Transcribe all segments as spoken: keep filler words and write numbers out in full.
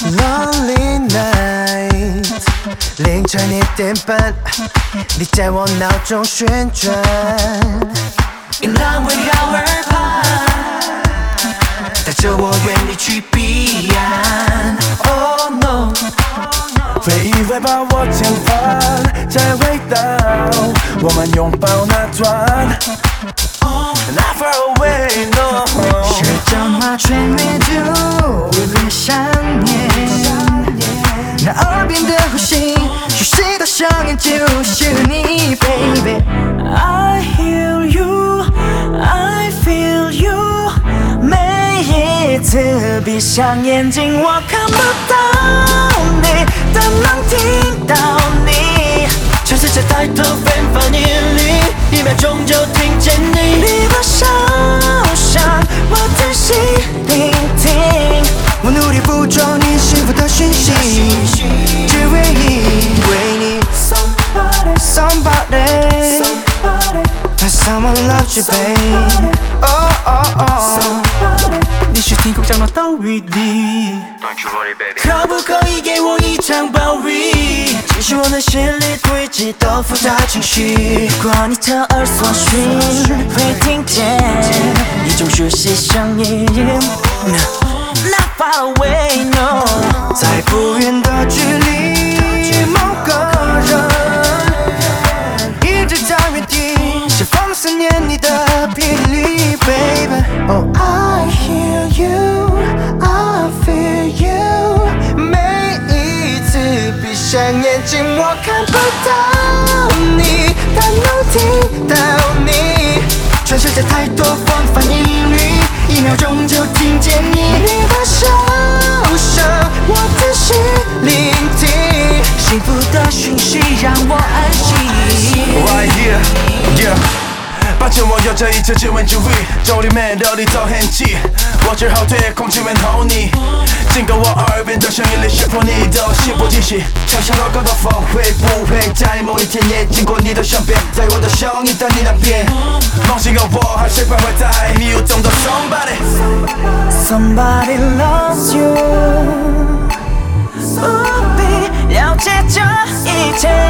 Lonely night， 凌晨一点半，你在我脑中旋转， 因浪围绕耳畔，带着我远离去彼岸。Oh no， 回忆会把我牵翻，再回到我们拥抱那段。Not far away no， 是张麻雀迷住微微想念，那耳边的呼吸，熟悉的声音就是你 ，baby。I hear you, I feel you， 每一次闭上眼睛，我看不到你，但能听到你。 全世界太多纷繁音律，一秒钟就听见你。 你把手上我仔细聆听，我努力捕捉你幸福的讯息，只为你，为你。Somebody, someone loves you, babe. Oh oh oh， 你是天空降落到雨里，可不可以给我一场暴雨？只是我的心里堆积的复杂情绪。如果你侧耳所寻，会听见一种熟悉声音。Not far away, no， 在不远的距离，某个人一直在原地，释放思念你的频率 ，baby。Oh, I hear you, I feel you。每一次闭上眼睛，我看不到你，但能听到你。全世界太多纷繁音律，一秒钟就听见你。你的手上，我仔细聆听，幸福的讯息让我安心。 Right here, yeah。把紧握有着一切只为注意，咒里面热力都很急，我只好对空气问候你，经过我耳边的声音里，识破你的心不惊喜。想象到高高峰会不会在某一天也经过你的身边，在我的声音在你那边，梦醒后我还是徘徊在你有中的 somebody。 Somebody loves you， 不必了解这一切。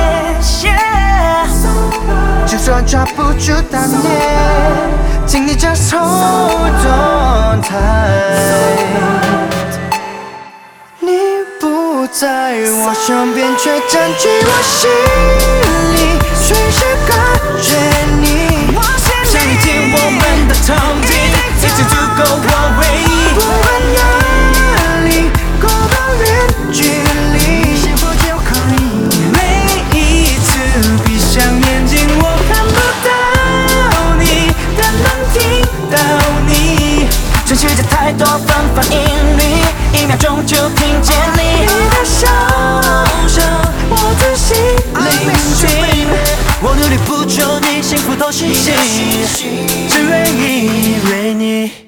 就算抓不住当年，请你 just hold on tight。你不在我身边，却占据我心里，随时感觉你。 想你进我们的头顶，已经足够我唯一。 不管哪里，够到远距离，幸福就可以。每一次闭上眼睛，我看不到你，但能听到你。全世界太多纷繁音律，一秒钟就听见你。你的手上，我仔细聆听，我努力捕捉你幸福的讯息，只为你，为你。